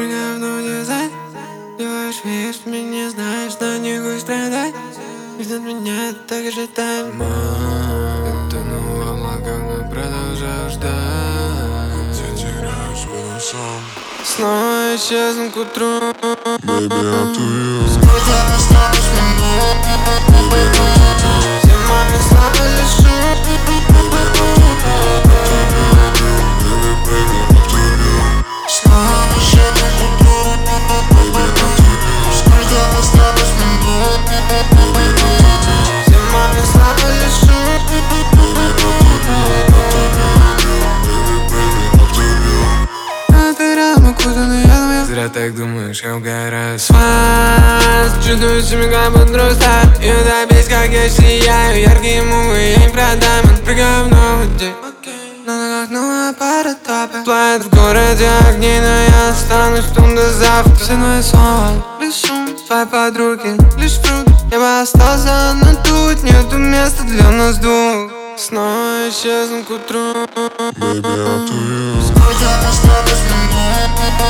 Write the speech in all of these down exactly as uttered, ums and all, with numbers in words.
прыгаю в дизайн. Делаешь вид, что меня не знаешь, но не хочешь страдать. Ведь от меня так же тайм. Это новое облака, но продолжаю ждать. Я теряюсь в этом сам. Снова исчезну к утру. Baby, I'm too young. Сколько осталось минут? Зима весна лишу. Снова исчезну к утру. Сколько осталось минут? Зима весна лишу. А ты рядом окутанный ядом. Зря так думаешь, я угораю с вас. Чувствую себя как подросток. И добить, как я сияю. Яркие мувы, я не продам. Отпрыгаю в новый день. На ногах новая пара топа. Плавает в городе огни, но я останусь тут до завтра. Все мои слова, лишь шум. Твои подруги, лишь фрукт. Я бы остался, но тут нету места для нас двух. Снова исчезну к утру. Baby, I'm too young. Сколько осталось минут?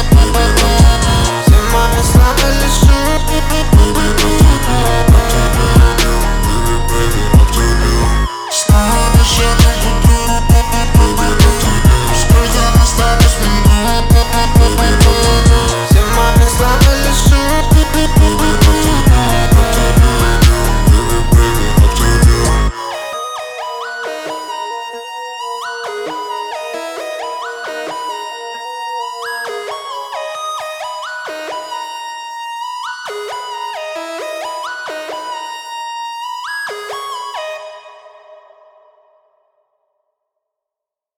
Зима весна лишу. Baby, I'm too young.